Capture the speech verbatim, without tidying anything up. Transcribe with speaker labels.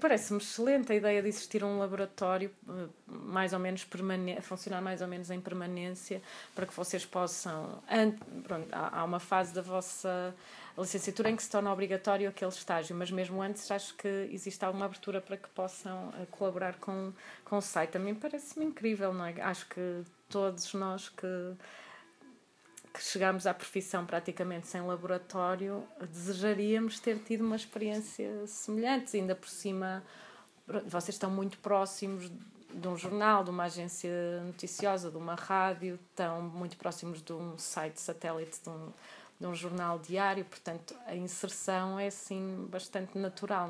Speaker 1: parece-me excelente a ideia de existir um laboratório mais ou menos permanente, funcionar mais ou menos em permanência, para que vocês possam... Pronto, há uma fase da vossa licenciatura em que se torna obrigatório aquele estágio, mas mesmo antes acho que existe alguma abertura para que possam colaborar com, com o site. A mim parece-me incrível, não é? Acho que todos nós que... que chegámos à profissão praticamente sem laboratório, desejaríamos ter tido uma experiência semelhante. Ainda por cima, vocês estão muito próximos de um jornal, de uma agência noticiosa, de uma rádio, estão muito próximos de um site satélite, de um, de um jornal diário, portanto a inserção é assim bastante natural.